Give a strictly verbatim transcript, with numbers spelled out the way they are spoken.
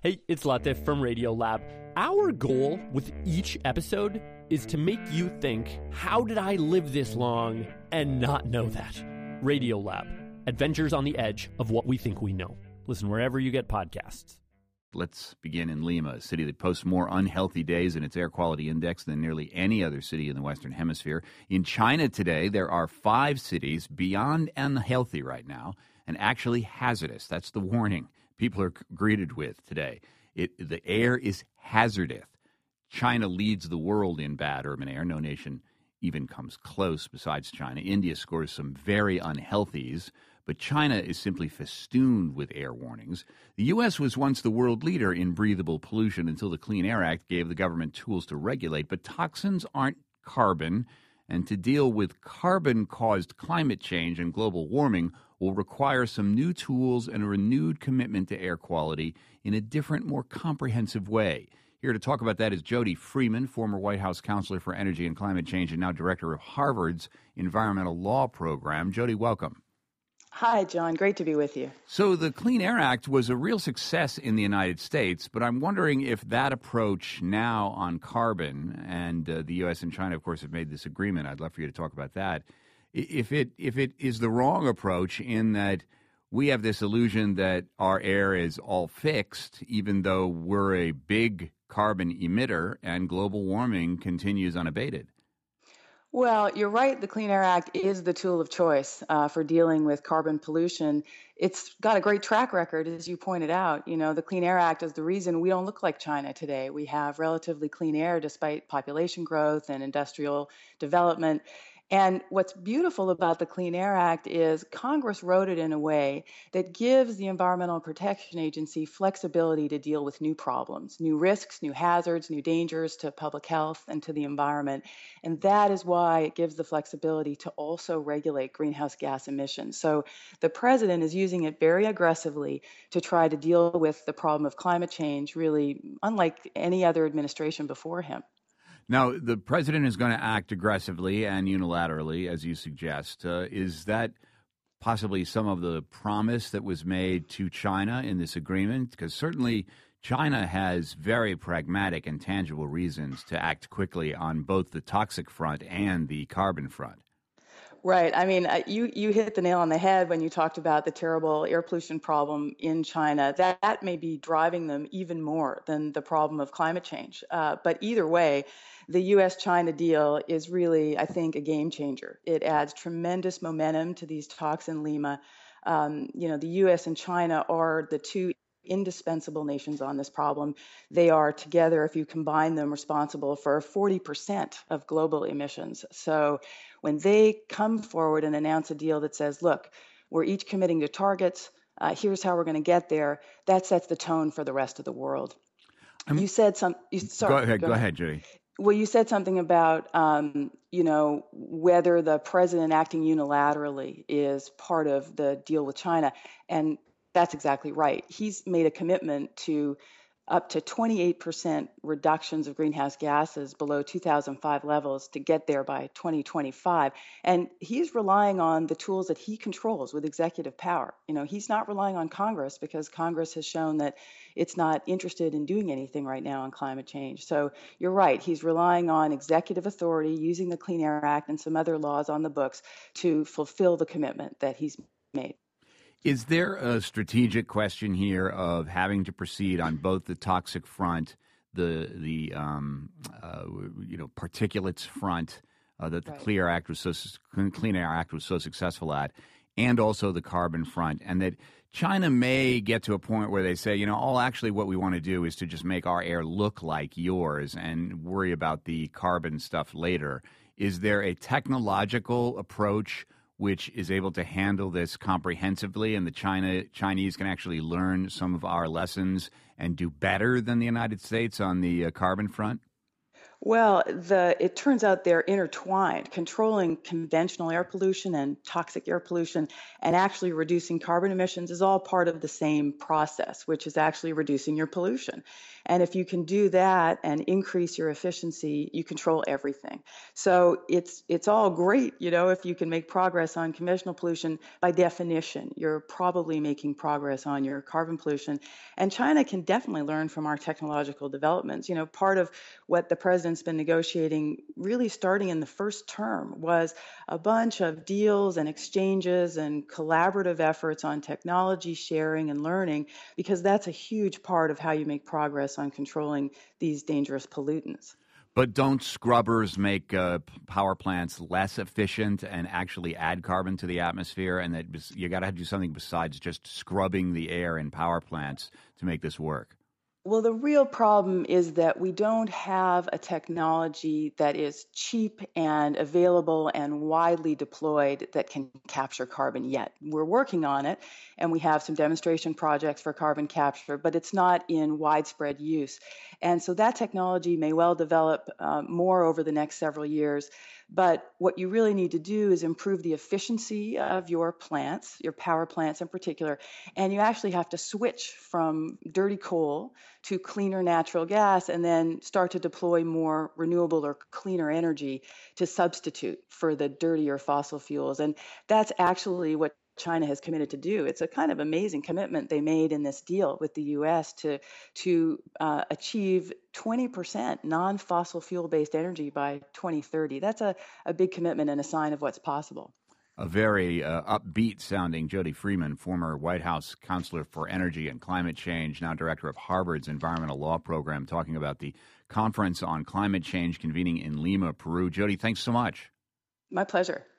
Hey, it's Latif from Radiolab. Our goal with each episode is to make you think, how did I live this long and not know that? Radiolab, adventures on the edge of what we think we know. Listen wherever you get podcasts. Let's begin in Lima, a city that posts more unhealthy days in its air quality index than nearly any other city in the Western Hemisphere. In China today, there are five cities beyond unhealthy right now and actually hazardous. That's the warning people are greeted with today. It, the air is hazardous. China leads the world in bad urban air. No nation even comes close besides China. India scores some very unhealthies, but China is simply festooned with air warnings. The U S was once the world leader in breathable pollution until the Clean Air Act gave the government tools to regulate. But toxins aren't carbon, and to deal with carbon-caused climate change and global warming will require some new tools and a renewed commitment to air quality in a different, more comprehensive way. Here to talk about that is Jody Freeman, former White House counselor for energy and climate change and now director of Harvard's Environmental Law Program. Jody, welcome. Hi, John. Great to be with you. So the Clean Air Act was a real success in the United States, but I'm wondering if that approach now on carbon, and uh, the U S and China, of course, have made this agreement. I'd love for you to talk about that. If it if it is the wrong approach in that we have this illusion that our air is all fixed, even though we're a big carbon emitter and global warming continues unabated. Well, you're right. The Clean Air Act is the tool of choice uh, for dealing with carbon pollution. It's got a great track record, as you pointed out. You know, the Clean Air Act is the reason we don't look like China today. We have relatively clean air despite population growth and industrial development. And what's beautiful about the Clean Air Act is Congress wrote it in a way that gives the Environmental Protection Agency flexibility to deal with new problems, new risks, new hazards, new dangers to public health and to the environment. And that is why it gives the flexibility to also regulate greenhouse gas emissions. So the president is using it very aggressively to try to deal with the problem of climate change, really unlike any other administration before him. Now, the president is going to act aggressively and unilaterally, as you suggest. Uh, is that possibly some of the promise that was made to China in this agreement? Because certainly China has very pragmatic and tangible reasons to act quickly on both the toxic front and the carbon front. Right. I mean, uh, you, you hit the nail on the head when you talked about the terrible air pollution problem in China. That, that may be driving them even more than the problem of climate change. Uh, but either way, the U S China deal is really, I think, a game changer. It adds tremendous momentum to these talks in Lima. Um, you know, the U S and China are the two indispensable nations on this problem. They are together, if you combine them, responsible for forty percent of global emissions. So when they come forward and announce a deal that says, look, we're each committing to targets, uh, here's how we're going to get there, that sets the tone for the rest of the world. Um, you said some. You, sorry, go ahead, go, go ahead, ahead, Judy. Well, you said something about, um, you know, whether the president acting unilaterally is part of the deal with China. And that's exactly right. He's made a commitment to up to twenty-eight percent reductions of greenhouse gases below two thousand five levels to get there by twenty twenty-five. And he's relying on the tools that he controls with executive power. You know, he's not relying on Congress because Congress has shown that it's not interested in doing anything right now on climate change. So you're right. He's relying on executive authority, using the Clean Air Act and some other laws on the books to fulfill the commitment that he's made. Is there a strategic question here of having to proceed on both the toxic front, the the um, uh, you know particulates front uh, that the right. Clean Air Act was so Clean Air Act was so successful at, and also the carbon front, and that China may get to a point where they say, you know, all actually what we want to do is to just make our air look like yours and worry about the carbon stuff later. Is there a technological approach which is able to handle this comprehensively, and the China Chinese can actually learn some of our lessons and do better than the United States on the uh, carbon front? Well, the it turns out they're intertwined. Controlling conventional air pollution and toxic air pollution and actually reducing carbon emissions is all part of the same process, which is actually reducing your pollution. And if you can do that and increase your efficiency, you control everything. So it's it's all great, you know, if you can make progress on conventional pollution, by definition, you're probably making progress on your carbon pollution. And China can definitely learn from our technological developments. You know, part of what the president's been negotiating really starting in the first term was a bunch of deals and exchanges and collaborative efforts on technology sharing and learning, because that's a huge part of how you make progress on controlling these dangerous pollutants. But don't scrubbers make uh, power plants less efficient and actually add carbon to the atmosphere? And that you got to do something besides just scrubbing the air in power plants to make this work. Well, the real problem is that we don't have a technology that is cheap and available and widely deployed that can capture carbon yet. We're working on it, and we have some demonstration projects for carbon capture, but it's not in widespread use. And so that technology may well develop uh, more over the next several years. But what you really need to do is improve the efficiency of your plants, your power plants in particular, and you actually have to switch from dirty coal to cleaner natural gas and then start to deploy more renewable or cleaner energy to substitute for the dirtier fossil fuels. And that's actually what China has committed to do. It's a kind of amazing commitment they made in this deal with the U S to to uh, achieve twenty percent non-fossil fuel-based energy by twenty thirty. That's a, a big commitment and a sign of what's possible. A very uh, upbeat-sounding Jody Freeman, former White House counselor for energy and climate change, now director of Harvard's Environmental Law Program, talking about the conference on climate change convening in Lima, Peru. Jody, thanks so much. My pleasure.